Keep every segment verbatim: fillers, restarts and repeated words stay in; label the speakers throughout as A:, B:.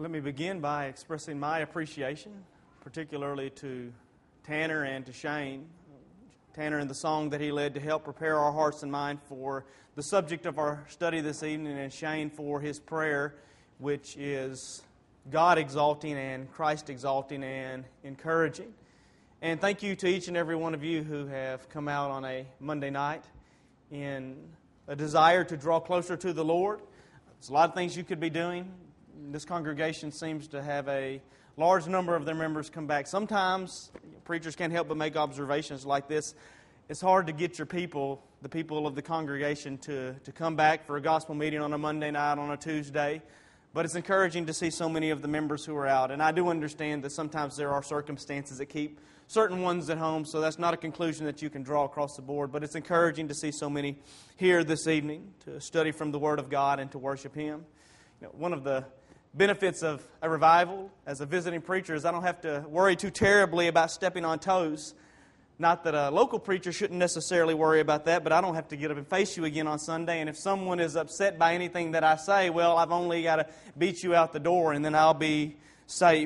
A: Let me begin by expressing my appreciation, particularly to Tanner and to Shane. Tanner in the song that he led to help prepare our hearts and mind for the subject of our study this evening, and Shane for his prayer, which is God exalting and Christ exalting and encouraging. And thank you to each and every one of you who have come out on a Monday night in a desire to draw closer to the Lord. There's a lot of things you could be doing. This congregation seems to have a large number of their members come back. Sometimes preachers can't help but make observations like this. It's hard to get your people, the people of the congregation, to, to come back for a gospel meeting on a Monday night, on a Tuesday. But it's encouraging to see so many of the members who are out. And I do understand that sometimes there are circumstances that keep certain ones at home, so that's not a conclusion that you can draw across the board. But it's encouraging to see so many here this evening to study from the Word of God and to worship Him. You know, one of the benefits of a revival as a visiting preacher is I don't have to worry too terribly about stepping on toes. Not that a local preacher shouldn't necessarily worry about that, but I don't have to get up and face you again on Sunday. And if someone is upset by anything that I say, well, I've only got to beat you out the door and then I'll be safe.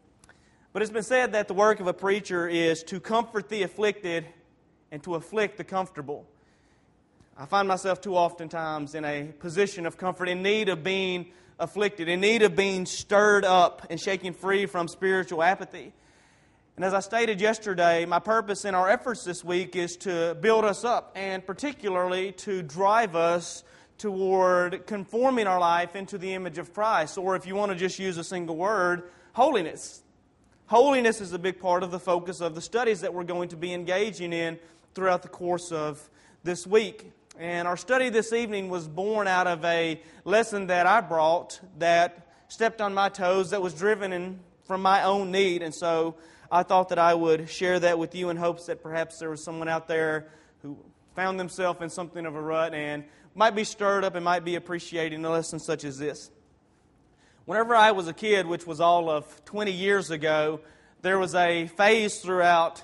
A: But it's been said that the work of a preacher is to comfort the afflicted and to afflict the comfortable. I find myself too oftentimes in a position of comfort, in need of being afflicted, in need of being stirred up and shaken free from spiritual apathy. And as I stated yesterday, my purpose in our efforts this week is to build us up, and particularly to drive us toward conforming our life into the image of Christ, or if you want to just use a single word, holiness. Holiness is a big part of the focus of the studies that we're going to be engaging in throughout the course of this week. And our study this evening was born out of a lesson that I brought that stepped on my toes, that was driven in, from my own need. And so I thought that I would share that with you in hopes that perhaps there was someone out there who found themselves in something of a rut and might be stirred up and might be appreciating a lesson such as this. Whenever I was a kid, which was all of twenty years ago, there was a phase throughout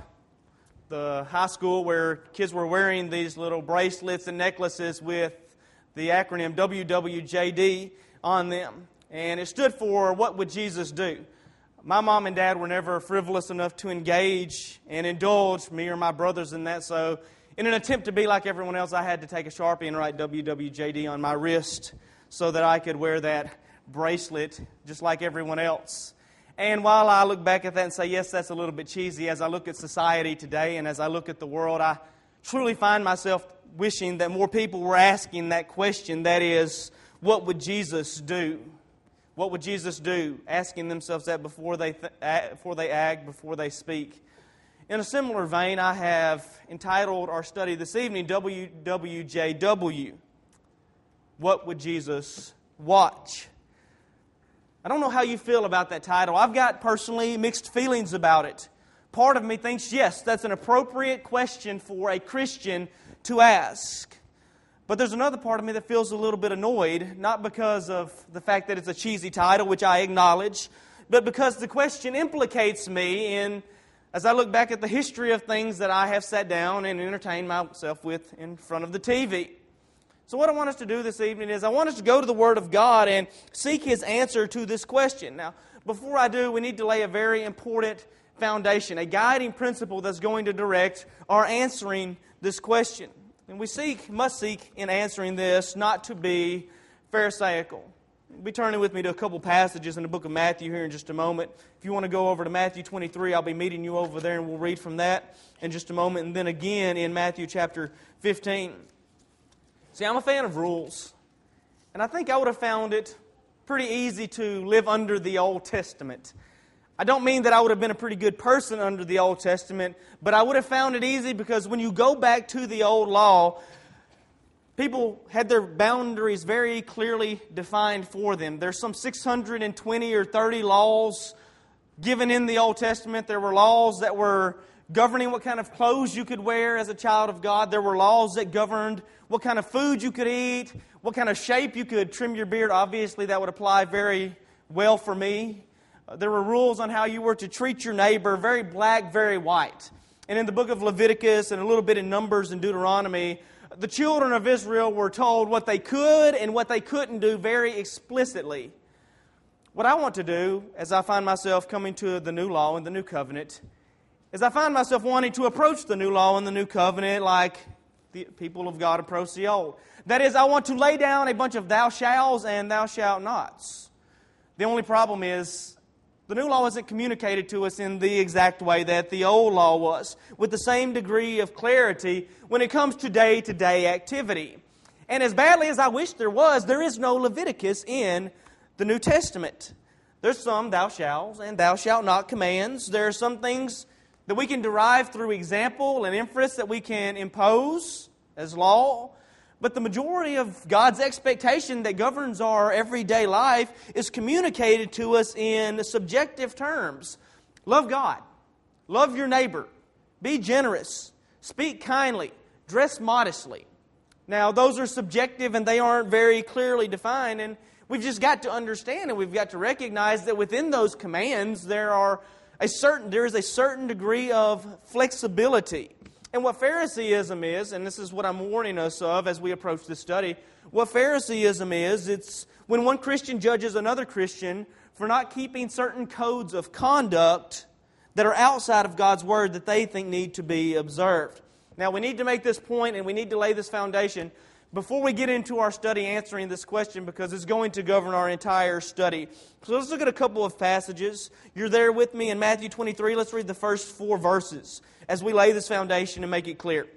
A: the high school where kids were wearing these little bracelets and necklaces with the acronym W W J D on them. And it stood for, what would Jesus do? My mom and dad were never frivolous enough to engage and indulge me or my brothers in that. So in an attempt to be like everyone else, I had to take a Sharpie and write W W J D on my wrist so that I could wear that bracelet just like everyone else. And while I look back at that and say, yes, that's a little bit cheesy, as I look at society today and as I look at the world, I truly find myself wishing that more people were asking that question, that is, what would Jesus do? What would Jesus do? Asking themselves that before they, th- before they act, before they speak. In a similar vein, I have entitled our study this evening, W W J W. What would Jesus watch? I don't know how you feel about that title. I've got personally mixed feelings about it. Part of me thinks, yes, that's an appropriate question for a Christian to ask. But there's another part of me that feels a little bit annoyed, not because of the fact that it's a cheesy title, which I acknowledge, but because the question implicates me in, as I look back at the history of things that I have sat down and entertained myself with in front of the T V. So what I want us to do this evening is I want us to go to the Word of God and seek His answer to this question. Now, before I do, we need to lay a very important foundation, a guiding principle that's going to direct our answering this question. And we seek, must seek in answering this not to be pharisaical. Be turning with me to a couple passages in the book of Matthew here in just a moment. If you want to go over to Matthew twenty-three, I'll be meeting you over there and we'll read from that in just a moment. And then again in Matthew chapter fifteen. See, I'm a fan of rules, and I think I would have found it pretty easy to live under the Old Testament. I don't mean that I would have been a pretty good person under the Old Testament, but I would have found it easy because when you go back to the Old Law, people had their boundaries very clearly defined for them. There's some six hundred twenty or thirty laws given in the Old Testament. There were laws that were governing what kind of clothes you could wear as a child of God. There were laws that governed what kind of food you could eat, what kind of shape you could trim your beard. Obviously, that would apply very well for me. Uh, there were rules on how you were to treat your neighbor, very black, very white. And in the book of Leviticus and a little bit in Numbers and Deuteronomy, the children of Israel were told what they could and what they couldn't do very explicitly. what I want to do as I find myself coming to the new law and the new covenant is I find myself wanting to approach the new law and the new covenant like the people of God approach the old. That is, I want to lay down a bunch of thou shalls and thou shalt nots. The only problem is the new law isn't communicated to us in the exact way that the old law was, with the same degree of clarity when it comes to day-to-day activity. And as badly as I wish there was, there is no Leviticus in the New Testament. There's some thou shalt and thou shalt not commands. There are some things that we can derive through example and inference that we can impose as law. But the majority of God's expectation that governs our everyday life is communicated to us in subjective terms. Love God. Love your neighbor. Be generous. Speak kindly. Dress modestly. Now, those are subjective and they aren't very clearly defined. And we've just got to understand and we've got to recognize that within those commands there are a certain there is a certain degree of flexibility. And what Phariseeism is, and this is what I'm warning us of as we approach this study, what Phariseeism is, it's when one Christian judges another Christian for not keeping certain codes of conduct that are outside of God's Word that they think need to be observed. Now, we need to make this point and we need to lay this foundation before we get into our study answering this question because it's going to govern our entire study. So let's look at a couple of passages. You're there with me in Matthew twenty-three. Let's read the first four verses as we lay this foundation and make it clear.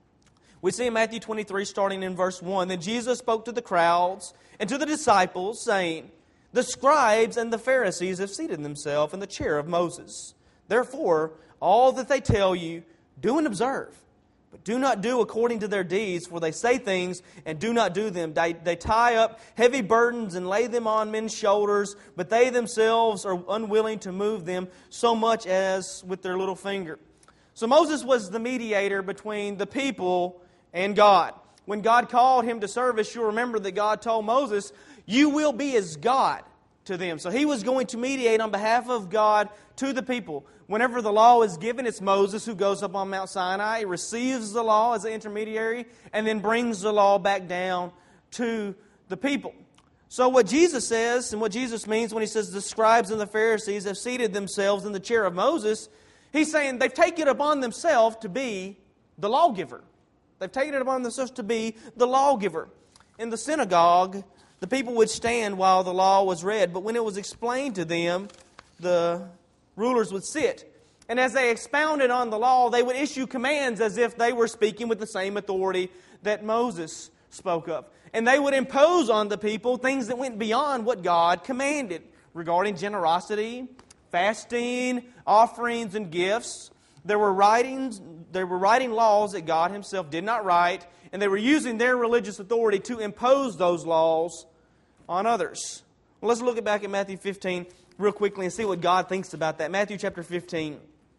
A: We see in Matthew twenty-three, starting in verse one, Then Jesus spoke to the crowds and to the disciples, saying, The scribes and the Pharisees have seated themselves in the chair of Moses. Therefore, all that they tell you, do and observe. But do not do according to their deeds, for they say things and do not do them. They, they tie up heavy burdens and lay them on men's shoulders, but they themselves are unwilling to move them so much as with their little finger. So Moses was the mediator between the people and God. When God called him to service, you'll remember that God told Moses, you will be as God to them. So he was going to mediate on behalf of God to the people. Whenever the law is given, it's Moses who goes up on Mount Sinai, receives the law as an intermediary, and then brings the law back down to the people. So what Jesus says, and what Jesus means when He says the scribes and the Pharisees have seated themselves in the chair of Moses, He's saying they've taken it upon themselves to be the lawgiver. They've taken it upon themselves to be the lawgiver. In the synagogue, the people would stand while the law was read, but when it was explained to them, the rulers would sit. And as they expounded on the law, they would issue commands as if they were speaking with the same authority that Moses spoke of. And they would impose on the people things that went beyond what God commanded regarding generosity, fasting, offerings, and gifts. There were writings, there were writing laws that God Himself did not write, and they were using their religious authority to impose those laws on others. Well, let's look back at Matthew fifteen real quickly and see what God thinks about that. Matthew chapter fifteen.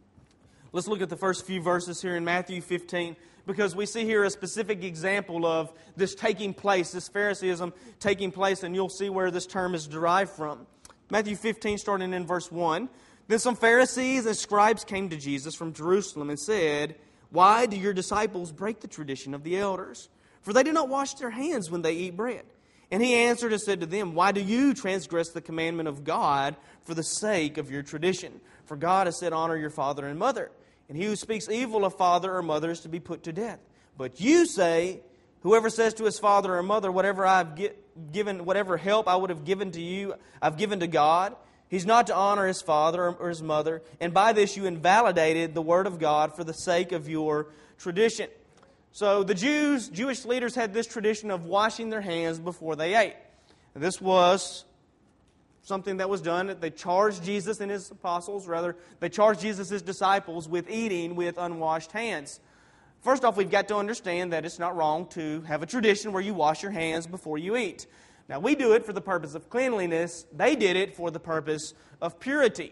A: Let's look at the first few verses here in Matthew fifteen, because we see here a specific example of this taking place, this Phariseeism taking place, and you'll see where this term is derived from. Matthew fifteen, starting in verse one. Then some Pharisees and scribes came to Jesus from Jerusalem and said, Why do your disciples break the tradition of the elders? For they do not wash their hands when they eat bread. And He answered and said to them, Why do you transgress the commandment of God for the sake of your tradition? For God has said, Honor your father and mother. And he who speaks evil of father or mother is to be put to death. But you say, Whoever says to his father or mother, Whatever I've given, whatever help I would have given to you, I've given to God. He's not to honor his father or his mother. And by this you invalidated the word of God for the sake of your tradition. So the Jews, Jewish leaders had this tradition of washing their hands before they ate. And this was something that was done. They charged Jesus and His apostles, rather, they charged Jesus' His disciples with eating with unwashed hands. First off, we've got to understand that it's not wrong to have a tradition where you wash your hands before you eat. Now, we do it for the purpose of cleanliness. They did it for the purpose of purity.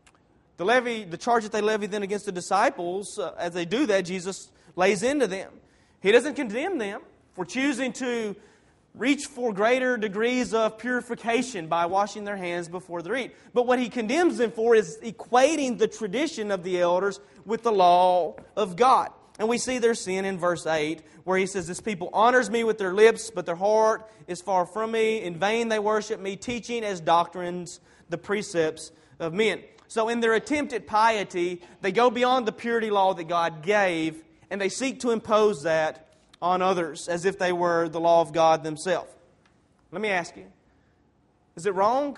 A: The levy, the charge that they levied then against the disciples, uh, as they do that, Jesus lays into them. He doesn't condemn them for choosing to reach for greater degrees of purification by washing their hands before they eat. But what He condemns them for is equating the tradition of the elders with the law of God. And we see their sin in verse eight, where He says, This people honors me with their lips, but their heart is far from me. In vain they worship me, teaching as doctrines the precepts of men. So in their attempt at piety, they go beyond the purity law that God gave, and they seek to impose that on others as if they were the law of God themselves. Let me ask you, is it wrong?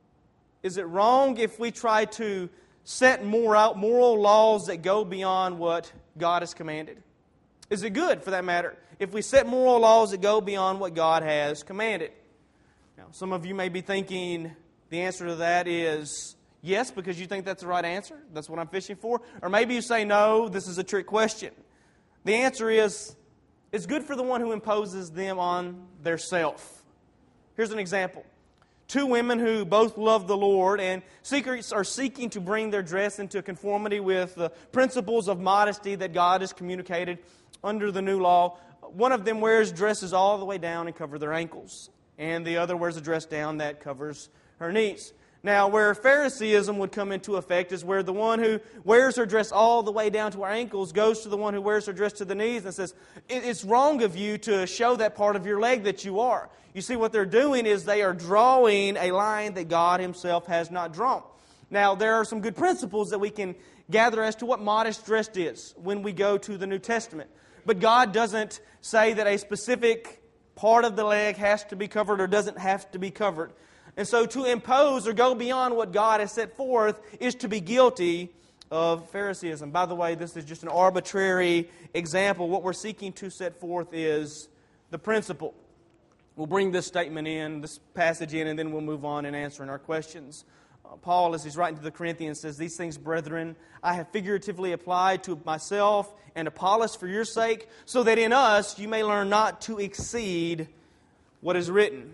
A: Is it wrong if we try to set moral, moral laws that go beyond what God has commanded? Is it good, for that matter, if we set moral laws that go beyond what God has commanded? Now, some of you may be thinking the answer to that is yes, because you think that's the right answer. That's what I'm fishing for. Or maybe you say no, this is a trick question. The answer is, it's good for the one who imposes them on their self. Here's an example. Two women who both love the Lord and are seeking to bring their dress into conformity with the principles of modesty that God has communicated under the new law. One of them wears dresses all the way down and cover their ankles, and the other wears a dress down that covers her knees. Now, where Phariseeism would come into effect is where the one who wears her dress all the way down to her ankles goes to the one who wears her dress to the knees and says, it's wrong of you to show that part of your leg that you are. You see, what they're doing is they are drawing a line that God Himself has not drawn. Now, there are some good principles that we can gather as to what modest dress is when we go to the New Testament. But God doesn't say that a specific part of the leg has to be covered or doesn't have to be covered. And so to impose or go beyond what God has set forth is to be guilty of Phariseeism. By the way, this is just an arbitrary example. What we're seeking to set forth is the principle. We'll bring this statement in, this passage in, and then we'll move on in answering our questions. Uh, Paul, as he's writing to the Corinthians, says, "These things, brethren, I have figuratively applied to myself and Apollos for your sake, so that in us you may learn not to exceed what is written."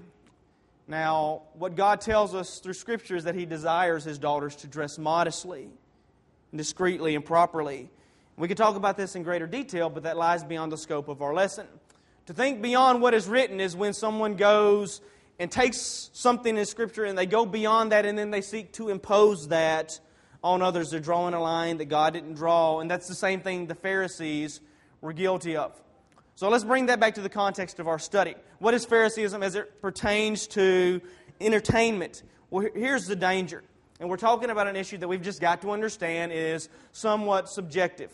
A: Now, what God tells us through Scripture is that He desires His daughters to dress modestly, discreetly, and properly. We could talk about this in greater detail, but that lies beyond the scope of our lesson. To think beyond what is written is when someone goes and takes something in Scripture and they go beyond that and then they seek to impose that on others. They're drawing a line that God didn't draw, and that's the same thing the Pharisees were guilty of. So let's bring that back to the context of our study. What is Phariseeism as it pertains to entertainment? Well, here's the danger. And we're talking about an issue that we've just got to understand is somewhat subjective.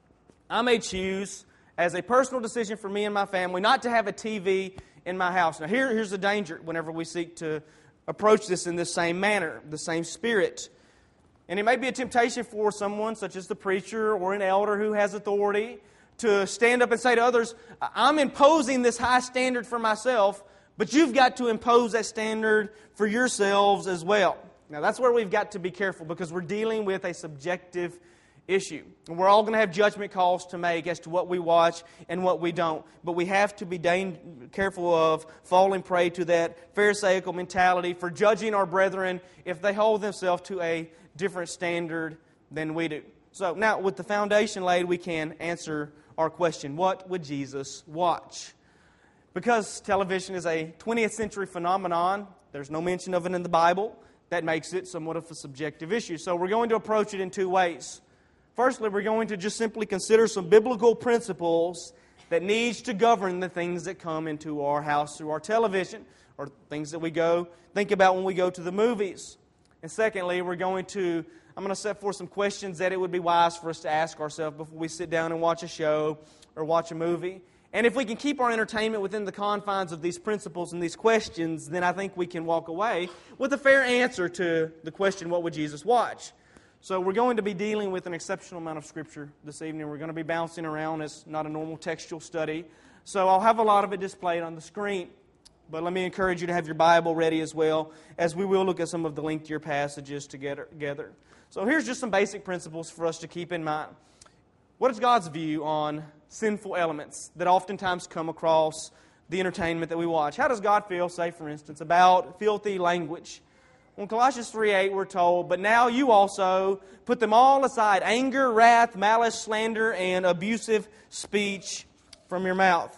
A: I may choose, as a personal decision for me and my family, not to have a T V in my house. Now, here, here's the danger whenever we seek to approach this in the same manner, the same spirit. And it may be a temptation for someone, such as the preacher or an elder who has authority, to stand up and say to others, I'm imposing this high standard for myself, but you've got to impose that standard for yourselves as well. Now, that's where we've got to be careful, because we're dealing with a subjective issue. And we're all going to have judgment calls to make as to what we watch and what we don't. But we have to be dang- careful of falling prey to that Pharisaical mentality for judging our brethren if they hold themselves to a different standard than we do. So now, with the foundation laid, we can answer our question, what would Jesus watch? Because television is a twentieth century phenomenon, there's no mention of it in the Bible. That makes it somewhat of a subjective issue. So we're going to approach it in two ways. Firstly, we're going to just simply consider some biblical principles that needs to govern the things that come into our house through our television, or things that we go think about when we go to the movies. And secondly, we're going to I'm going to set forth some questions that it would be wise for us to ask ourselves before we sit down and watch a show or watch a movie. And if we can keep our entertainment within the confines of these principles and these questions, then I think we can walk away with a fair answer to the question, what would Jesus watch? So we're going to be dealing with an exceptional amount of Scripture this evening. We're going to be bouncing around. It's not a normal textual study. So I'll have a lot of it displayed on the screen. But let me encourage you to have your Bible ready as well, as we will look at some of the lengthier passages together. So here's just some basic principles for us to keep in mind. What is God's view on sinful elements that oftentimes come across the entertainment that we watch? How does God feel, say, for instance, about filthy language? Well, in Colossians three eight, we're told, but now you also put them all aside, anger, wrath, malice, slander, and abusive speech from your mouth.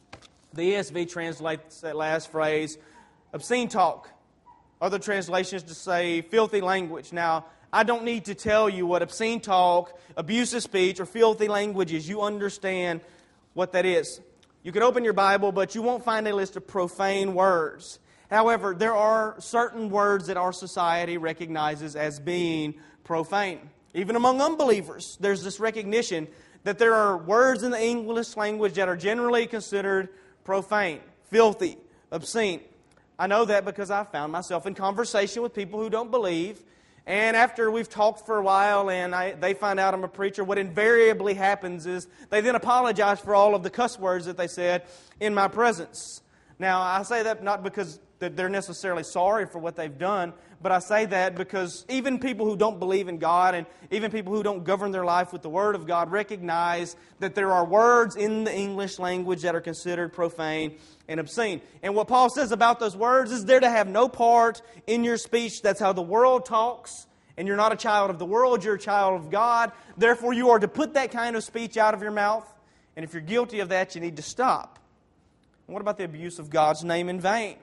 A: The E S V translates that last phrase, obscene talk. Other translations just say filthy language. Now, I don't need to tell you what obscene talk, abusive speech, or filthy language is. You understand what that is. You can open your Bible, but you won't find a list of profane words. However, there are certain words that our society recognizes as being profane. Even among unbelievers, there's this recognition that there are words in the English language that are generally considered profane, filthy, obscene. I know that because I found myself in conversation with people who don't believe, and after we've talked for a while and I, they find out I'm a preacher, what invariably happens is they then apologize for all of the cuss words that they said in my presence. Now, I say that not because that they're necessarily sorry for what they've done, but I say that because even people who don't believe in God and even people who don't govern their life with the Word of God recognize that there are words in the English language that are considered profane and obscene. And what Paul says about those words is they're to have no part in your speech. That's how the world talks. And you're not a child of the world, you're a child of God. Therefore, you are to put that kind of speech out of your mouth. And if you're guilty of that, you need to stop. And what about the abuse of God's name in vain?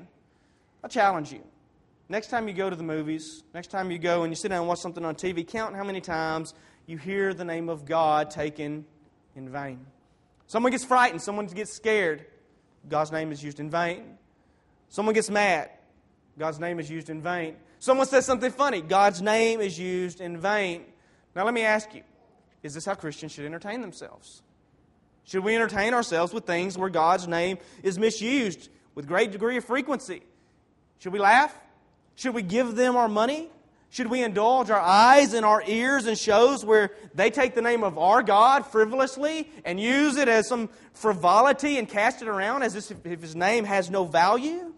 A: I challenge you. Next time you go to the movies, next time you go and you sit down and watch something on T V, count how many times you hear the name of God taken in vain. Someone gets frightened, someone gets scared, God's name is used in vain. Someone gets mad, God's name is used in vain. Someone says something funny, God's name is used in vain. Now let me ask you, is this how Christians should entertain themselves? Should we entertain ourselves with things where God's name is misused with great degree of frequency? Should we laugh? Should we give them our money? Should we indulge our eyes and our ears in shows where they take the name of our God frivolously and use it as some frivolity and cast it around as if His name has no value?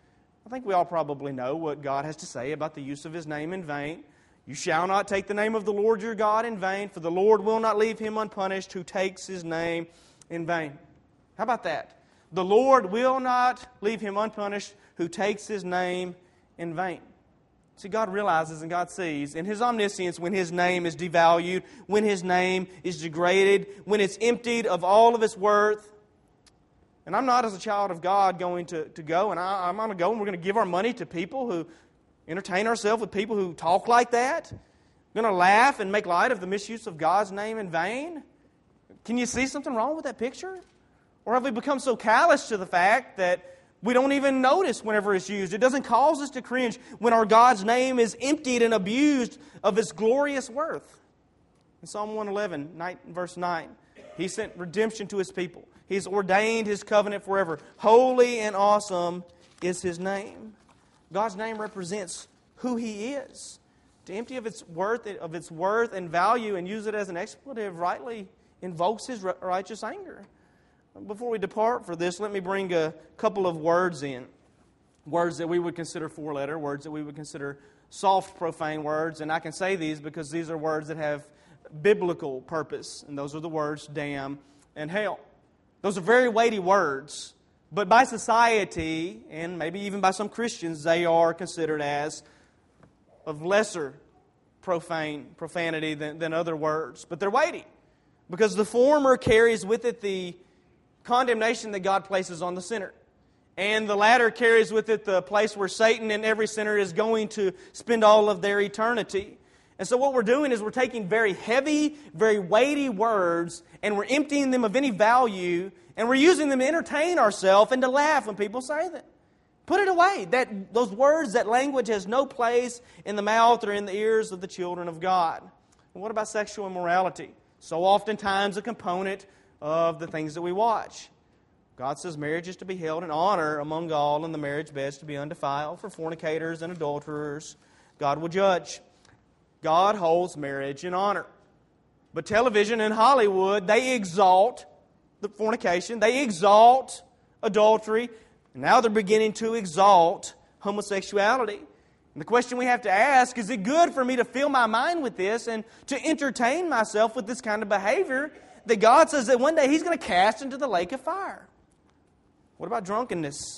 A: I think we all probably know what God has to say about the use of His name in vain. You shall not take the name of the Lord your God in vain, for the Lord will not leave him unpunished who takes His name in vain. How about that? The Lord will not leave him unpunished who takes His name in vain. See, God realizes and God sees in His omniscience when His name is devalued, when His name is degraded, when it's emptied of all of its worth. And I'm not, as a child of God, going to, to go, and I, I'm going to go and we're going to give our money to people who entertain ourselves with people who talk like that. We're going to laugh and make light of the misuse of God's name in vain. Can you see something wrong with that picture? Or have we become so callous to the fact that we don't even notice whenever it's used? It doesn't cause us to cringe when our God's name is emptied and abused of its glorious worth. In Psalm one eleven, verse nine, He sent redemption to His people. He's ordained His covenant forever. Holy and awesome is His name. God's name represents who He is. To empty of its worth, of its worth and value and use it as an expletive rightly invokes His righteous anger. Before we depart for this, let me bring a couple of words in. Words that we would consider four-letter, words that we would consider soft, profane words. And I can say these because these are words that have biblical purpose. And those are the words damn and hell. Those are very weighty words. But by society, and maybe even by some Christians, they are considered as of lesser profane profanity than, than other words. But they're weighty. Because the former carries with it the condemnation that God places on the sinner. And the latter carries with it the place where Satan and every sinner is going to spend all of their eternity. And so what we're doing is we're taking very heavy, very weighty words and we're emptying them of any value and we're using them to entertain ourselves and to laugh when people say them. Put it away. That those words, that language has no place in the mouth or in the ears of the children of God. And what about sexual immorality? So oftentimes a component of the things that we watch. God says marriage is to be held in honor among all, and the marriage bed is to be undefiled. For fornicators and adulterers, God will judge. God holds marriage in honor. But television and Hollywood, they exalt the fornication, they exalt adultery, and now they're beginning to exalt homosexuality. And the question we have to ask, is it good for me to fill my mind with this and to entertain myself with this kind of behavior that God says that one day He's going to cast into the lake of fire? What about drunkenness?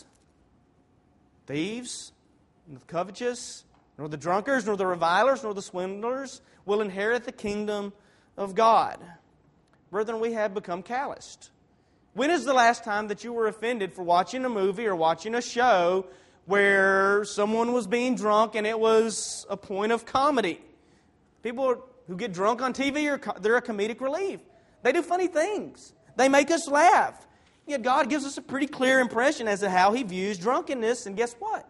A: Thieves, and the covetous, nor the drunkards, nor the revilers, nor the swindlers will inherit the kingdom of God. Brethren, we have become calloused. When is the last time that you were offended for watching a movie or watching a show where someone was being drunk and it was a point of comedy? People who get drunk on T V, are they're a comedic relief. They do funny things. They make us laugh. Yet God gives us a pretty clear impression as to how He views drunkenness. And guess what?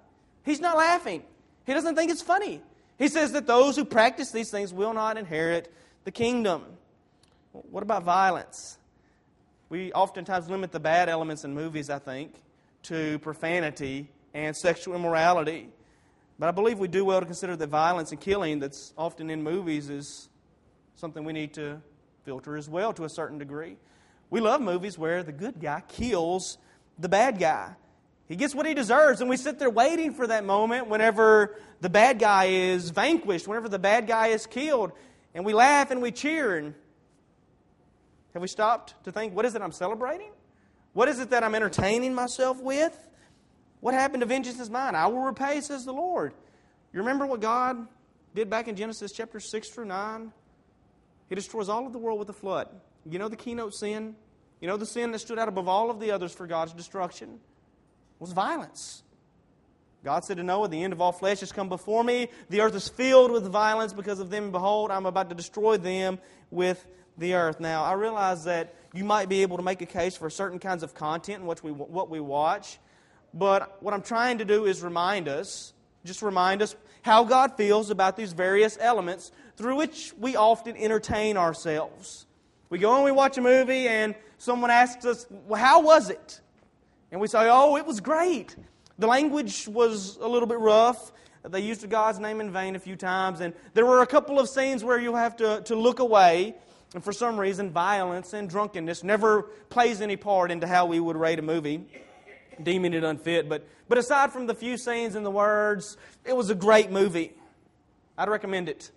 A: He's not laughing. He doesn't think it's funny. He says that those who practice these things will not inherit the kingdom. What about violence? We oftentimes limit the bad elements in movies, I think, to profanity and sexual immorality. But I believe we do well to consider that violence and killing that's often in movies is something we need to filter as well to a certain degree. We love movies where the good guy kills the bad guy. He gets what he deserves, and we sit there waiting for that moment whenever the bad guy is vanquished, whenever the bad guy is killed, and we laugh and we cheer. And have we stopped to think, what is it I'm celebrating? What is it that I'm entertaining myself with? What happened to vengeance is mine? I will repay, says the Lord. You remember what God did back in Genesis chapter six through nine? He destroys all of the world with a flood. You know the keynote sin? You know the sin that stood out above all of the others for God's destruction? Was violence. God said to Noah, the end of all flesh has come before me. The earth is filled with violence because of them. Behold, I'm about to destroy them with the earth. Now, I realize that you might be able to make a case for certain kinds of content in what we, what we watch. But what I'm trying to do is remind us, just remind us how God feels about these various elements through which we often entertain ourselves. We go and we watch a movie and someone asks us, well, how was it? And we say, oh, it was great. The language was a little bit rough. They used God's name in vain a few times. And there were a couple of scenes where you have to, to look away. And for some reason, violence and drunkenness never plays any part into how we would rate a movie, deeming it unfit. But, but aside from the few scenes and the words, it was a great movie. I'd recommend it.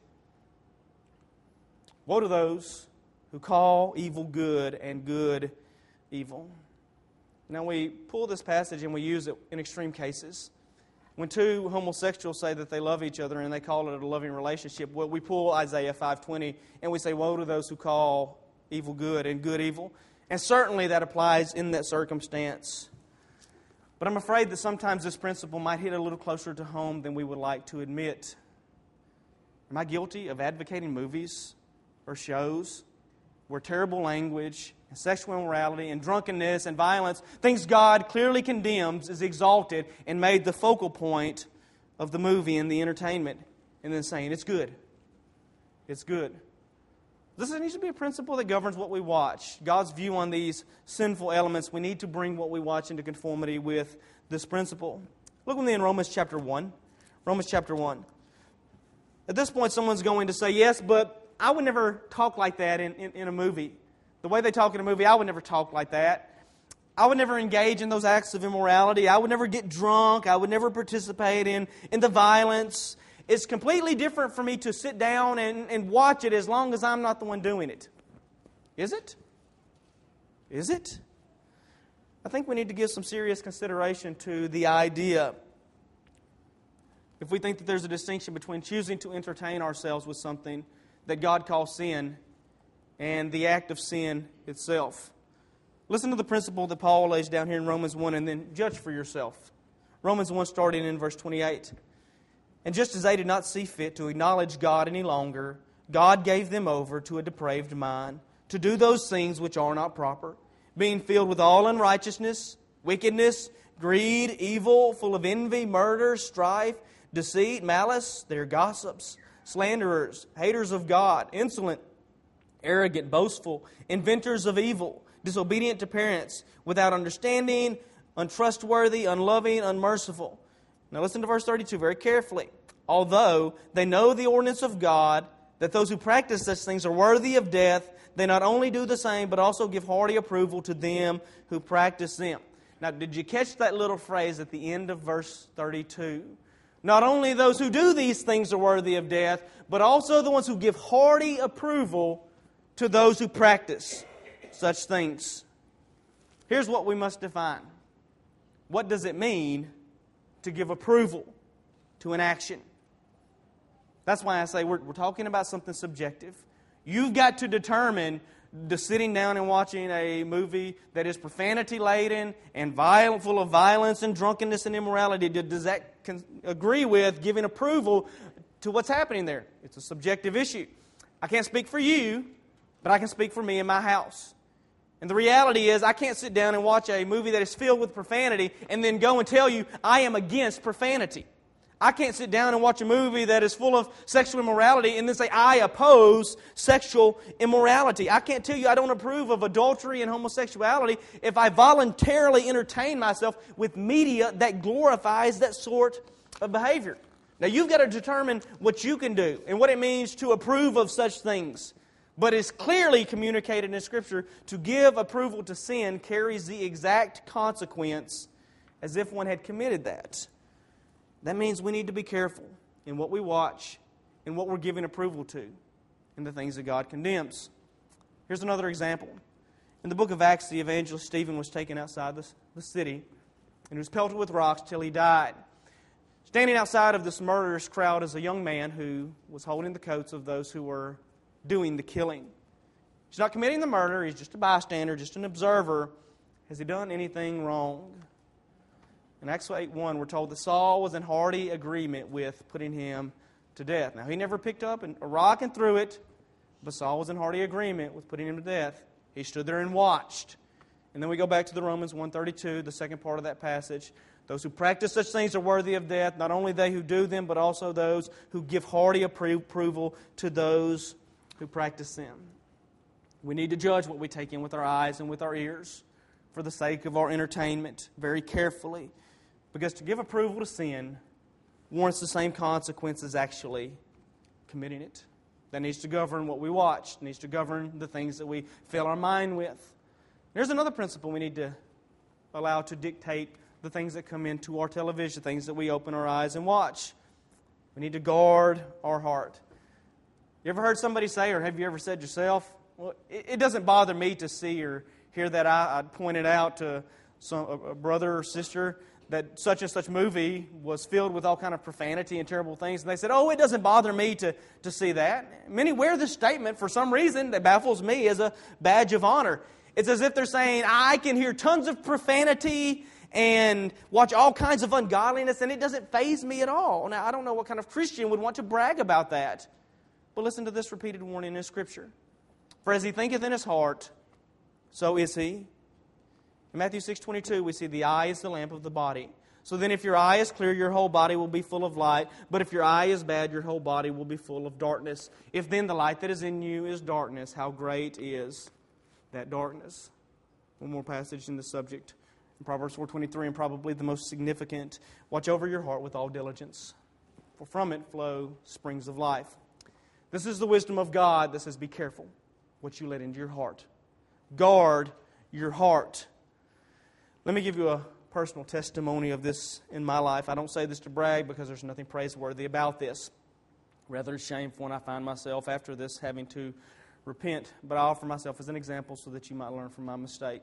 A: Woe to those who call evil good and good evil. Now, we pull this passage and we use it in extreme cases. When two homosexuals say that they love each other and they call it a loving relationship, well, we pull Isaiah five twenty and we say, woe to those who call evil good and good evil. And certainly that applies in that circumstance. But I'm afraid that sometimes this principle might hit a little closer to home than we would like to admit. Am I guilty of advocating movies or shows where terrible language and sexual immorality and drunkenness and violence, things God clearly condemns, is exalted and made the focal point of the movie and the entertainment, and then saying, it's good. It's good. This needs to be a principle that governs what we watch. God's view on these sinful elements, we need to bring what we watch into conformity with this principle. Look with me in Romans chapter one. Romans chapter one. At this point, someone's going to say, yes, but I would never talk like that in, in, in a movie. The way they talk in a movie, I would never talk like that. I would never engage in those acts of immorality. I would never get drunk. I would never participate in, in the violence. It's completely different for me to sit down and, and watch it as long as I'm not the one doing it. Is it? Is it? I think we need to give some serious consideration to the idea. If we think that there's a distinction between choosing to entertain ourselves with something that God calls sin and the act of sin itself. Listen to the principle that Paul lays down here in Romans one and then judge for yourself. Romans one starting in verse twenty-eight. And just as they did not see fit to acknowledge God any longer, God gave them over to a depraved mind, to do those things which are not proper, being filled with all unrighteousness, wickedness, greed, evil, full of envy, murder, strife, deceit, malice. They are gossips, slanderers, haters of God, insolent, arrogant, boastful, inventors of evil, disobedient to parents, without understanding, untrustworthy, unloving, unmerciful. Now listen to verse thirty-two very carefully. Although they know the ordinance of God, that those who practice such things are worthy of death, they not only do the same, but also give hearty approval to them who practice them. Now, did you catch that little phrase at the end of verse thirty-two? Not only those who do these things are worthy of death, but also the ones who give hearty approval to those who practice such things. Here's what we must define. What does it mean to give approval to an action? That's why I say we're, we're talking about something subjective. You've got to determine, does sitting down and watching a movie that is profanity-laden and violent, full of violence and drunkenness and immorality, does that con- agree with giving approval to what's happening there? It's a subjective issue. I can't speak for you, but I can speak for me and my house. And the reality is, I can't sit down and watch a movie that is filled with profanity and then go and tell you I am against profanity. I can't sit down and watch a movie that is full of sexual immorality and then say, I oppose sexual immorality. I can't tell you I don't approve of adultery and homosexuality if I voluntarily entertain myself with media that glorifies that sort of behavior. Now, you've got to determine what you can do and what it means to approve of such things. But it's clearly communicated in Scripture to give approval to sin carries the exact consequence as if one had committed that. That means we need to be careful in what we watch and what we're giving approval to and the things that God condemns. Here's another example. In the book of Acts, the evangelist Stephen was taken outside the, the city and he was pelted with rocks till he died. Standing outside of this murderous crowd is a young man who was holding the coats of those who were doing the killing. He's not committing the murder. He's just a bystander, just an observer. Has he done anything wrong? In Acts eight one, we're told that Saul was in hearty agreement with putting him to death. Now, he never picked up a rock and threw it, but Saul was in hearty agreement with putting him to death. He stood there and watched. And then we go back to the Romans one thirty-two, the second part of that passage. Those who practice such things are worthy of death, not only they who do them, but also those who give hearty approval to those who practice them. We need to judge what we take in with our eyes and with our ears for the sake of our entertainment very carefully. Because to give approval to sin warrants the same consequence as actually committing it. That needs to govern what we watch. It needs to govern the things that we fill our mind with. There's another principle we need to allow to dictate the things that come into our television, things that we open our eyes and watch. We need to guard our heart. You ever heard somebody say, or have you ever said yourself, well, it, it doesn't bother me to see or hear that I, I pointed out to some, a, a brother or sister that such and such movie was filled with all kind of profanity and terrible things. And they said, oh, it doesn't bother me to, to see that. Many wear this statement for some reason that baffles me as a badge of honor. It's as if they're saying, I can hear tons of profanity and watch all kinds of ungodliness, and it doesn't faze me at all. Now, I don't know what kind of Christian would want to brag about that. But listen to this repeated warning in Scripture. For as he thinketh in his heart, so is he. In Matthew six twenty-two, we see the eye is the lamp of the body. So then if your eye is clear, your whole body will be full of light. But if your eye is bad, your whole body will be full of darkness. If then the light that is in you is darkness, how great is that darkness? One more passage in the subject. In Proverbs four twenty-three, and probably the most significant, watch over your heart with all diligence, for from it flow springs of life. This is the wisdom of God that says, be careful what you let into your heart. Guard your heart. Let me give you a personal testimony of this in my life. I don't say this to brag because there's nothing praiseworthy about this. Rather, it's shameful when I find myself after this having to repent. But I offer myself as an example so that you might learn from my mistake.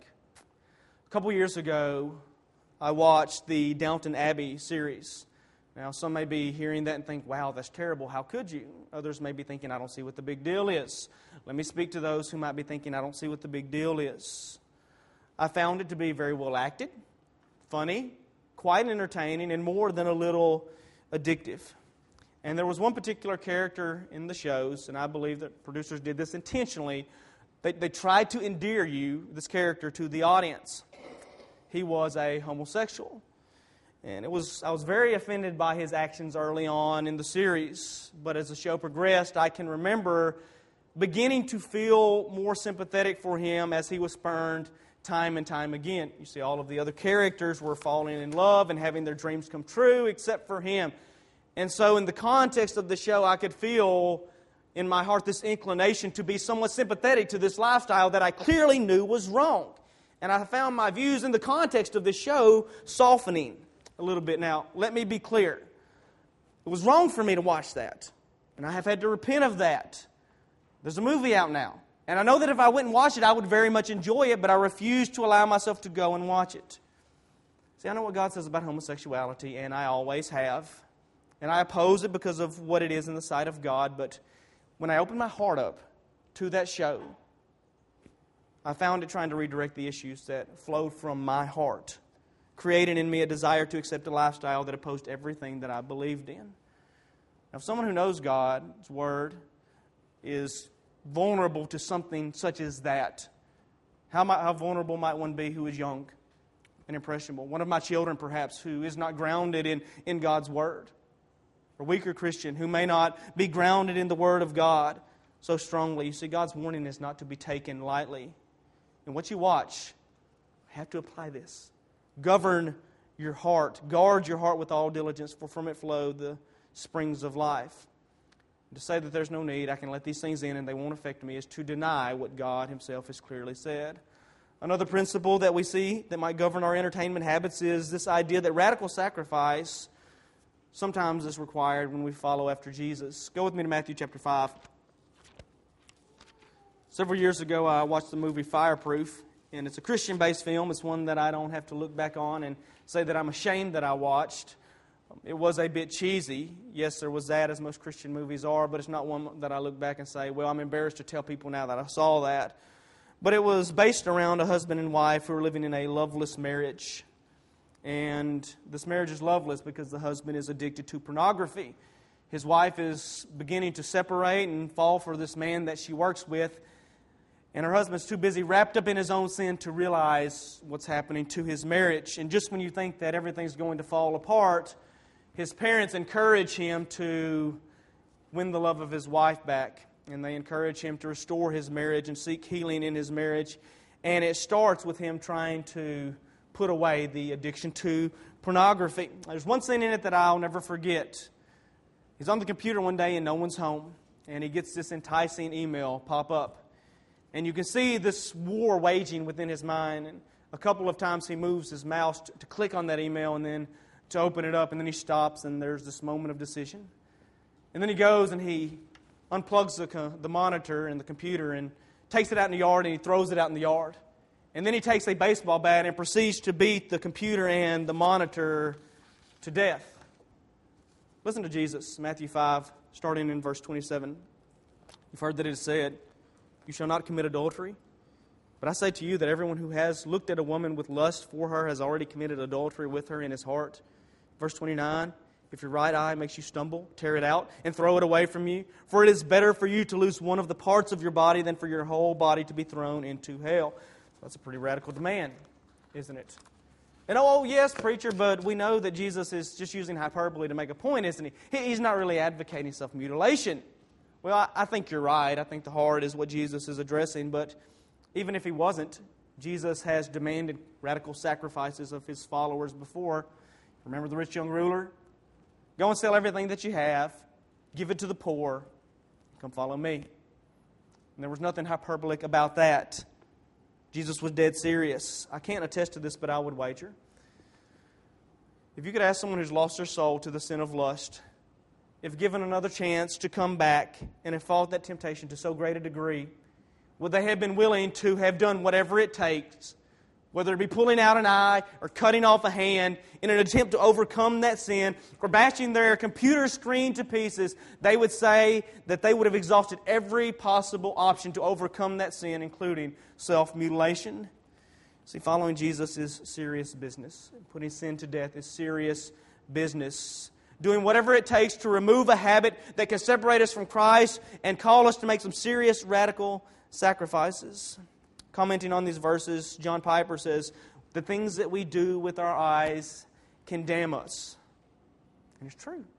A: A couple years ago, I watched the Downton Abbey series. Now, some may be hearing that and think, wow, that's terrible. How could you? Others may be thinking, I don't see what the big deal is. Let me speak to those who might be thinking, I don't see what the big deal is. I found it to be very well acted, funny, quite entertaining, and more than a little addictive. And there was one particular character in the shows, and I believe that producers did this intentionally. They, they tried to endear you, this character, to the audience. He was a homosexual. And it was I was very offended by his actions early on in the series. But as the show progressed, I can remember beginning to feel more sympathetic for him as he was spurned time and time again. You see, all of the other characters were falling in love and having their dreams come true except for him. And so in the context of the show, I could feel in my heart this inclination to be somewhat sympathetic to this lifestyle that I clearly knew was wrong. And I found my views in the context of this show softening a little bit. Now, let me be clear. It was wrong for me to watch that. And I have had to repent of that. There's a movie out now. And I know that if I went and watched it, I would very much enjoy it, but I refuse to allow myself to go and watch it. See, I know what God says about homosexuality, and I always have. And I oppose it because of what it is in the sight of God. But when I opened my heart up to that show, I found it trying to redirect the issues that flowed from my heart, creating in me a desire to accept a lifestyle that opposed everything that I believed in. Now, if someone who knows God's Word is vulnerable to something such as that, how, might, how vulnerable might one be who is young and impressionable? One of my children, perhaps, who is not grounded in, in God's Word. or weaker Christian who may not be grounded in the Word of God so strongly. You see, God's warning is not to be taken lightly. And what you watch, you have to apply this. Govern your heart. Guard your heart with all diligence, for from it flow the springs of life. To say that there's no need, I can let these things in and they won't affect me, is to deny what God Himself has clearly said. Another principle that we see that might govern our entertainment habits is this idea that radical sacrifice sometimes is required when we follow after Jesus. Go with me to Matthew chapter five. Several years ago, I watched the movie Fireproof, and it's a Christian-based film. It's one that I don't have to look back on and say that I'm ashamed that I watched. It was a bit cheesy. Yes, there was that, as most Christian movies are, but it's not one that I look back and say, well, I'm embarrassed to tell people now that I saw that. But it was based around a husband and wife who were living in a loveless marriage. And this marriage is loveless because the husband is addicted to pornography. His wife is beginning to separate and fall for this man that she works with. And her husband's too busy wrapped up in his own sin to realize what's happening to his marriage. And just when you think that everything's going to fall apart, his parents encourage him to win the love of his wife back. And they encourage him to restore his marriage and seek healing in his marriage. And it starts with him trying to put away the addiction to pornography. There's one scene in it that I'll never forget. He's on the computer one day and no one's home. And he gets this enticing email pop up. And you can see this war waging within his mind. And a couple of times he moves his mouse to, to click on that email and then to open it up. And then he stops and there's this moment of decision. And then he goes and he unplugs the, the monitor and the computer and takes it out in the yard and he throws it out in the yard. And then he takes a baseball bat and proceeds to beat the computer and the monitor to death. Listen to Jesus, Matthew five, starting in verse twenty-seven. You've heard that it is said, "You shall not commit adultery. But I say to you that everyone who has looked at a woman with lust for her has already committed adultery with her in his heart." Verse twenty-nine, "If your right eye makes you stumble, tear it out and throw it away from you. For it is better for you to lose one of the parts of your body than for your whole body to be thrown into hell." That's a pretty radical demand, isn't it? And oh, yes, preacher, but we know that Jesus is just using hyperbole to make a point, isn't he? He's not really advocating self-mutilation. Well, I, I think you're right. I think the heart is what Jesus is addressing. But even if he wasn't, Jesus has demanded radical sacrifices of his followers before. Remember the rich young ruler? Go and sell everything that you have. Give it to the poor. Come follow me. And there was nothing hyperbolic about that. Jesus was dead serious. I can't attest to this, but I would wager. If you could ask someone who's lost their soul to the sin of lust, if given another chance to come back and have fought that temptation to so great a degree, would they have been willing to have done whatever it takes, whether it be pulling out an eye or cutting off a hand in an attempt to overcome that sin or bashing their computer screen to pieces, they would say that they would have exhausted every possible option to overcome that sin, including self-mutilation. See, following Jesus is serious business. Putting sin to death is serious business. Doing whatever it takes to remove a habit that can separate us from Christ and call us to make some serious radical sacrifices. Commenting on these verses, John Piper says, "The things that we do with our eyes condemn us." And it's true.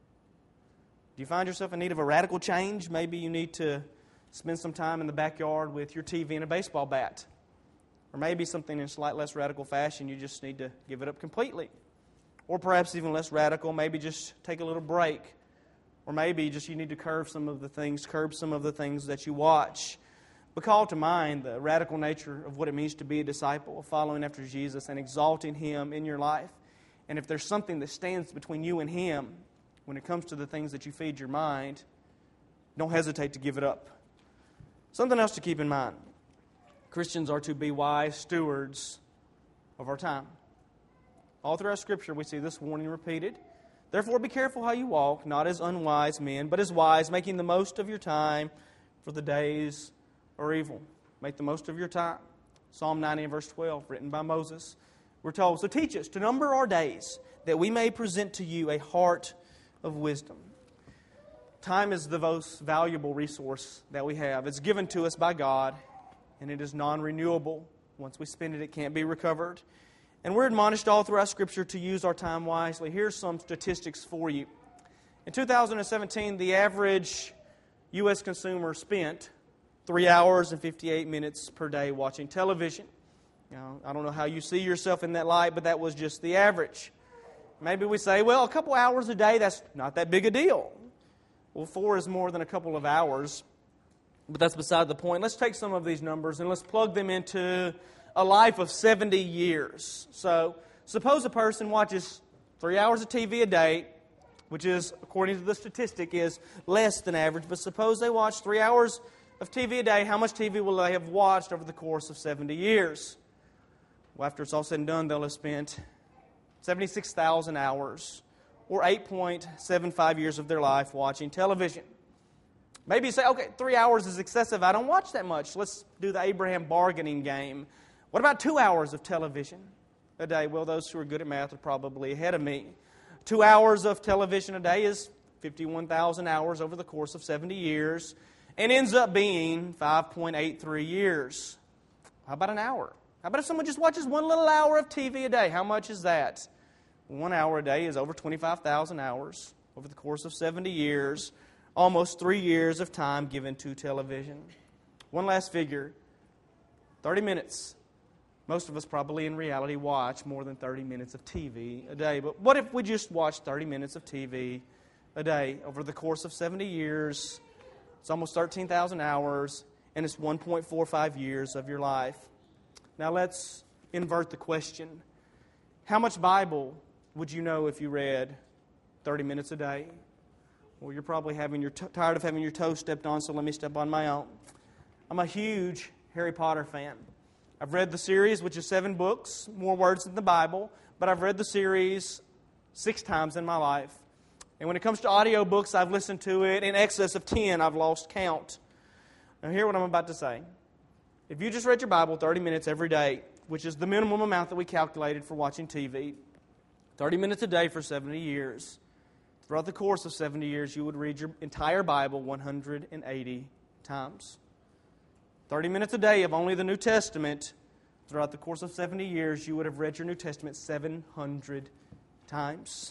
A: Do you find yourself in need of a radical change? Maybe you need to spend some time in the backyard with your T V and a baseball bat. Or maybe something in slightly less radical fashion, you just need to give it up completely. Or perhaps even less radical, maybe just take a little break. Or maybe just you need to curb some of the things, curb some of the things that you watch. But call to mind the radical nature of what it means to be a disciple, of following after Jesus and exalting Him in your life. And if there's something that stands between you and Him when it comes to the things that you feed your mind, don't hesitate to give it up. Something else to keep in mind. Christians are to be wise stewards of our time. All throughout Scripture we see this warning repeated. "Therefore be careful how you walk, not as unwise men, but as wise, making the most of your time, for the days are evil." Make the most of your time. Psalm ninety and verse twelve, written by Moses. We're told, "So teach us to number our days, that we may present to you a heart of wisdom." Time is the most valuable resource that we have. It's given to us by God, and it is non-renewable. Once we spend it, it can't be recovered. And we're admonished all throughout Scripture to use our time wisely. Here's some statistics for you. In two thousand seventeen, the average U S consumer spent three hours and fifty-eight minutes per day watching television. Now, I don't know how you see yourself in that light, but that was just the average. Maybe we say, well, a couple hours a day, that's not that big a deal. Well, four is more than a couple of hours, but that's beside the point. Let's take some of these numbers and let's plug them into a life of seventy years. So, suppose a person watches three hours of T V a day, which is, according to the statistic, is less than average. But suppose they watch three hours of T V a day, how much T V will they have watched over the course of seventy years? Well, after it's all said and done, they'll have spent seventy-six thousand hours, or eight point seven five years of their life watching television. Maybe you say, okay, three hours is excessive. I don't watch that much. Let's do the Abraham bargaining game. What about two hours of television a day? Well, those who are good at math are probably ahead of me. Two hours of television a day is fifty-one thousand hours over the course of seventy years, and ends up being five point eight three years. How about an hour? How about if someone just watches one little hour of T V a day? How much is that? One hour a day is over twenty-five thousand hours over the course of seventy years, almost three years of time given to television. One last figure, thirty minutes. Most of us probably in reality watch more than thirty minutes of T V a day. But what if we just watched thirty minutes of T V a day over the course of seventy years? It's almost thirteen thousand hours, and it's one point four five years of your life. Now let's invert the question. How much Bible would you know if you read thirty minutes a day? Well, you're probably having your t- tired of having your toes stepped on, so let me step on my own. I'm a huge Harry Potter fan. I've read the series, which is seven books, more words than the Bible, but I've read the series six times in my life. And when it comes to audiobooks, I've listened to it in excess of ten. I've lost count. Now, hear what I'm about to say. If you just read your Bible thirty minutes every day, which is the minimum amount that we calculated for watching T V, thirty minutes a day for seventy years, throughout the course of seventy years, you would read your entire Bible one hundred eighty times. thirty minutes a day of only the New Testament, throughout the course of seventy years, you would have read your New Testament seven hundred times.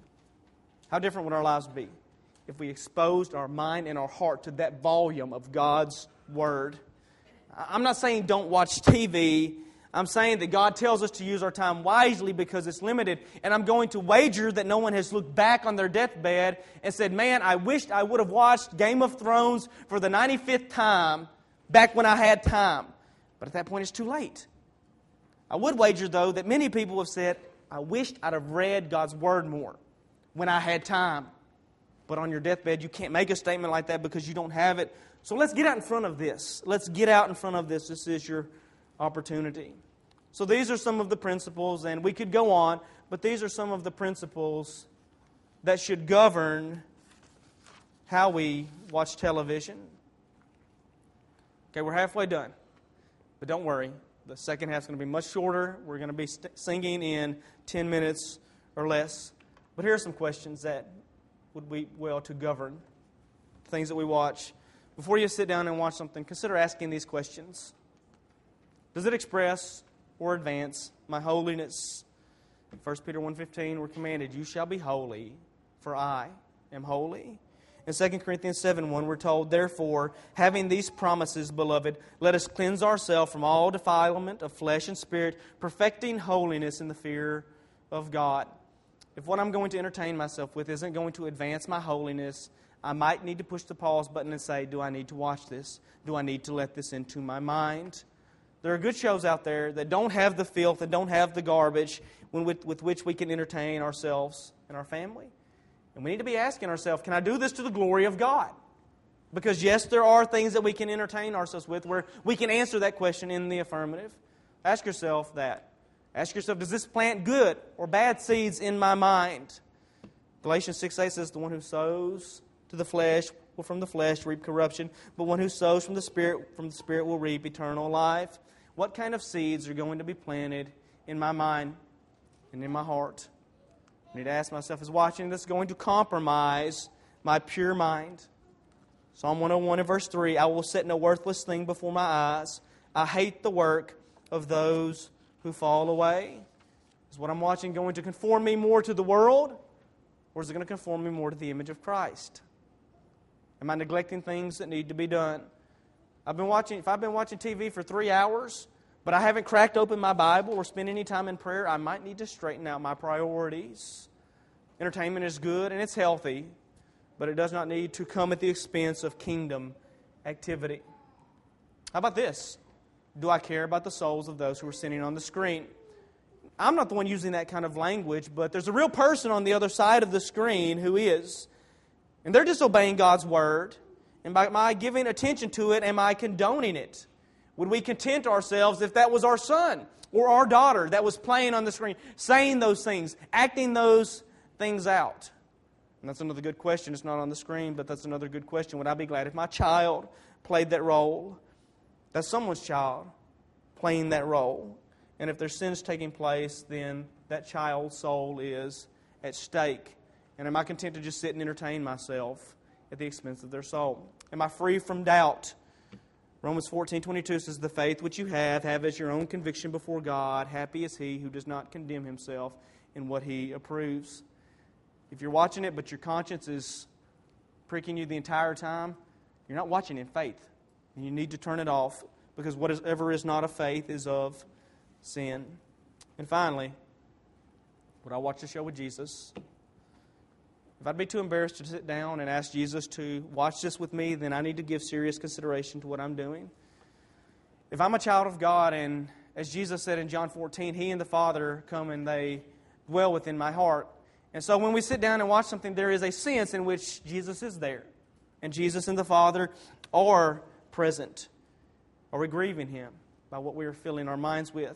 A: How different would our lives be if we exposed our mind and our heart to that volume of God's Word? I'm not saying don't watch T V. I'm saying that God tells us to use our time wisely because it's limited. And I'm going to wager that no one has looked back on their deathbed and said, man, I wished I would have watched Game of Thrones for the ninety-fifth time back when I had time. But at that point, it's too late. I would wager, though, that many people have said, I wished I'd have read God's Word more when I had time. But on your deathbed, you can't make a statement like that because you don't have it. So let's get out in front of this. Let's get out in front of this. This is your opportunity. So these are some of the principles, and we could go on, but these are some of the principles that should govern how we watch television. Okay, we're halfway done. But don't worry, the second half is going to be much shorter. We're going to be st- singing in ten minutes or less. But here are some questions that would be well to govern things that we watch. Before you sit down and watch something, consider asking these questions. Does it express or advance my holiness? In First Peter one fifteen, we're commanded, you shall be holy, for I am holy. In Second Corinthians seven one, we're told, therefore, having these promises, beloved, let us cleanse ourselves from all defilement of flesh and spirit, perfecting holiness in the fear of God. If what I'm going to entertain myself with isn't going to advance my holiness, I might need to push the pause button and say, do I need to watch this? Do I need to let this into my mind? There are good shows out there that don't have the filth, that don't have the garbage when with, with which we can entertain ourselves and our family. And we need to be asking ourselves, can I do this to the glory of God? Because yes, there are things that we can entertain ourselves with where we can answer that question in the affirmative. Ask yourself that. Ask yourself, does this plant good or bad seeds in my mind? Galatians six eight says, the one who sows to the flesh will from the flesh reap corruption, but one who sows from the Spirit, from the Spirit will reap eternal life. What kind of seeds are going to be planted in my mind and in my heart? I need to ask myself, is watching this going to compromise my pure mind? Psalm one oh one and verse three, I will set no worthless thing before my eyes. I hate the work of those who fall away. Is what I'm watching going to conform me more to the world or is it going to conform me more to the image of Christ? Am I neglecting things that need to be done? I've been watching, if I've been watching T V for three hours, but I haven't cracked open my Bible or spent any time in prayer, I might need to straighten out my priorities. Entertainment is good and it's healthy, but it does not need to come at the expense of kingdom activity. How about this? Do I care about the souls of those who are sitting on the screen? I'm not the one using that kind of language, but there's a real person on the other side of the screen who is. And they're disobeying God's Word. And by my giving attention to it, am I condoning it? Would we content ourselves if that was our son or our daughter that was playing on the screen, saying those things, acting those things out? And that's another good question. It's not on the screen, but that's another good question. Would I be glad if my child played that role? That's someone's child playing that role. And if there's sins taking place, then that child's soul is at stake. And am I content to just sit and entertain myself at the expense of their soul? Am I free from doubt? Romans fourteen twenty-two says, the faith which you have, have as your own conviction before God. Happy is he who does not condemn himself in what he approves. If you're watching it, but your conscience is pricking you the entire time, you're not watching in faith. And you need to turn it off, because whatever is not of faith is of sin. And finally, would I watch the show with Jesus? If I'd be too embarrassed to sit down and ask Jesus to watch this with me, then I need to give serious consideration to what I'm doing. If I'm a child of God, and as Jesus said in John fourteen, He and the Father come and they dwell within my heart. And so when we sit down and watch something, there is a sense in which Jesus is there. And Jesus and the Father are present. Are we grieving Him by what we are filling our minds with?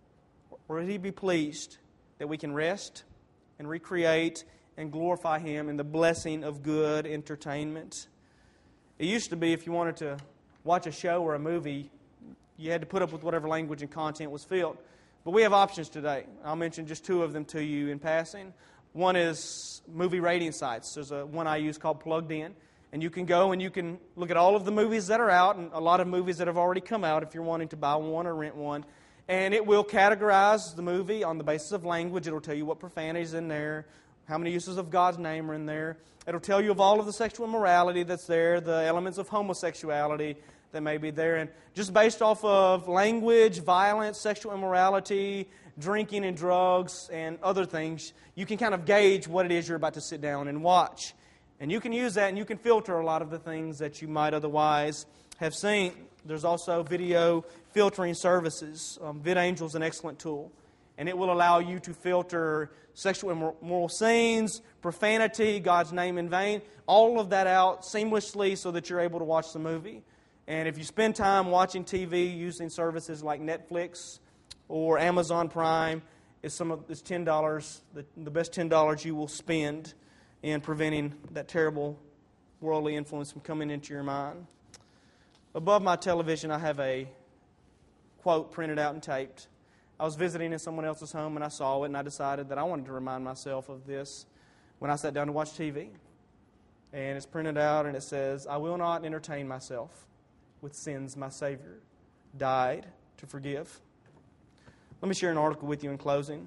A: Or would He be pleased that we can rest and recreate and glorify Him in the blessing of good entertainment? It used to be if you wanted to watch a show or a movie, you had to put up with whatever language and content was filled. But we have options today. I'll mention just two of them to you in passing. One is movie rating sites. There's a one I use called Plugged In. And you can go and you can look at all of the movies that are out, and a lot of movies that have already come out if you're wanting to buy one or rent one. And it will categorize the movie on the basis of language. It will tell you what profanity is in there, how many uses of God's name are in there. It will tell you of all of the sexual immorality that's there, the elements of homosexuality that may be there. And just based off of language, violence, sexual immorality, drinking and drugs, and other things, you can kind of gauge what it is you're about to sit down and watch. And you can use that and you can filter a lot of the things that you might otherwise have seen. There's also video filtering services. Um, VidAngel is an excellent tool. And it will allow you to filter sexual immoral scenes, profanity, God's name in vain, all of that out seamlessly so that you're able to watch the movie. And if you spend time watching T V using services like Netflix or Amazon Prime, it's, some of, it's ten dollars, the, the best ten dollars you will spend in preventing that terrible worldly influence from coming into your mind. Above my television, I have a quote printed out and taped. I was visiting in someone else's home and I saw it, and I decided that I wanted to remind myself of this when I sat down to watch T V. And it's printed out and it says, I will not entertain myself with sins my Savior died to forgive. Let me share an article with you in closing.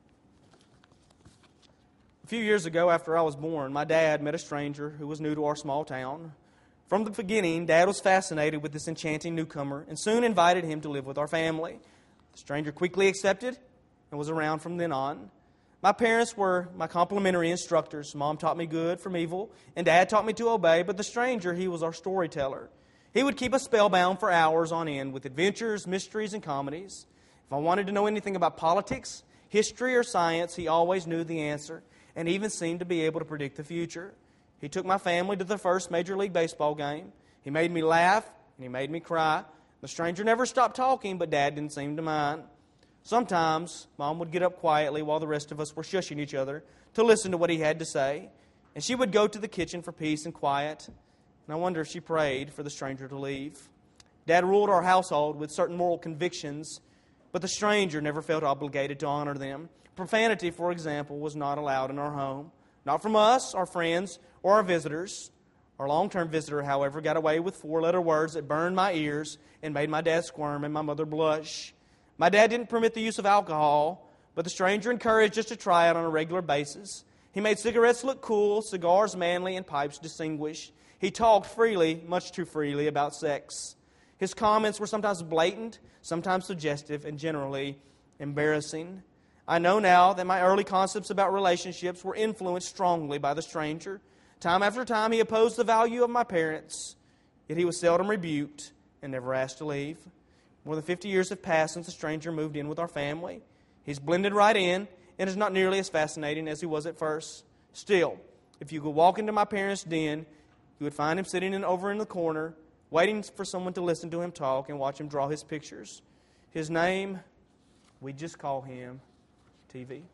A: A few years ago, after I was born, my dad met a stranger who was new to our small town. From the beginning, Dad was fascinated with this enchanting newcomer and soon invited him to live with our family. The stranger quickly accepted and was around from then on. My parents were my complimentary instructors. Mom taught me good from evil, and Dad taught me to obey, but the stranger, he was our storyteller. He would keep us spellbound for hours on end with adventures, mysteries, and comedies. If I wanted to know anything about politics, history, or science, he always knew the answer, and even seemed to be able to predict the future. He took my family to the first Major League Baseball game. He made me laugh, and he made me cry. The stranger never stopped talking, but Dad didn't seem to mind. Sometimes, Mom would get up quietly while the rest of us were shushing each other to listen to what he had to say, and she would go to the kitchen for peace and quiet. And I wonder if she prayed for the stranger to leave. Dad ruled our household with certain moral convictions, but the stranger never felt obligated to honor them. Profanity, for example, was not allowed in our home. Not from us, our friends, or our visitors. Our long-term visitor, however, got away with four-letter words that burned my ears and made my dad squirm and my mother blush. My dad didn't permit the use of alcohol, but the stranger encouraged us to try it on a regular basis. He made cigarettes look cool, cigars manly, and pipes distinguished. He talked freely, much too freely, about sex. His comments were sometimes blatant, sometimes suggestive, and generally embarrassing. I know now that my early concepts about relationships were influenced strongly by the stranger. Time after time, he opposed the value of my parents, yet he was seldom rebuked and never asked to leave. More than fifty years have passed since the stranger moved in with our family. He's blended right in and is not nearly as fascinating as he was at first. Still, if you could walk into my parents' den, you would find him sitting in, over in the corner, waiting for someone to listen to him talk and watch him draw his pictures. His name, we just call him T V.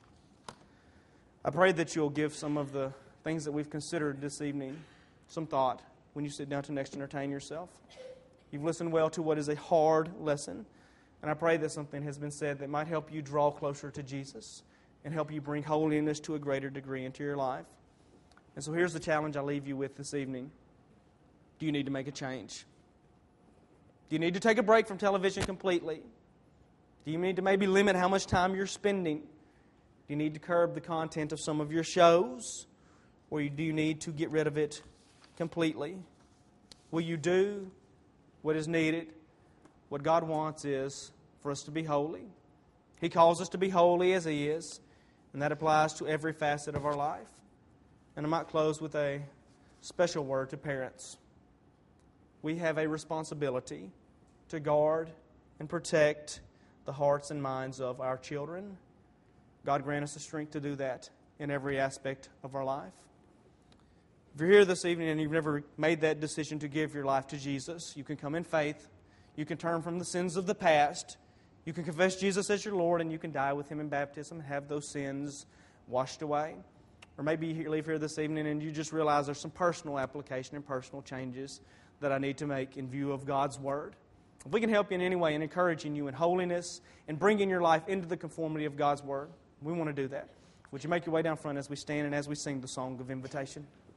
A: I pray that you'll give some of the things that we've considered this evening some thought when you sit down to next entertain yourself. You've listened well to what is a hard lesson, and I pray that something has been said that might help you draw closer to Jesus and help you bring holiness to a greater degree into your life. And so here's the challenge I leave you with this evening. Do you need to make a change? Do you need to take a break from television completely? Do you need to maybe limit how much time you're spending? Do you need to curb the content of some of your shows? Or do you need to get rid of it completely? Will you do what is needed? What God wants is for us to be holy. He calls us to be holy as He is, and that applies to every facet of our life. And I might close with a special word to parents. We have a responsibility to guard and protect the hearts and minds of our children. God grant us the strength to do that in every aspect of our life. If you're here this evening and you've never made that decision to give your life to Jesus, you can come in faith. You can turn from the sins of the past. You can confess Jesus as your Lord, and you can die with Him in baptism and have those sins washed away. Or maybe you leave here this evening and you just realize there's some personal application and personal changes that I need to make in view of God's Word. If we can help you in any way in encouraging you in holiness and bringing your life into the conformity of God's Word, we want to do that. Would you make your way down front as we stand and as we sing the song of invitation?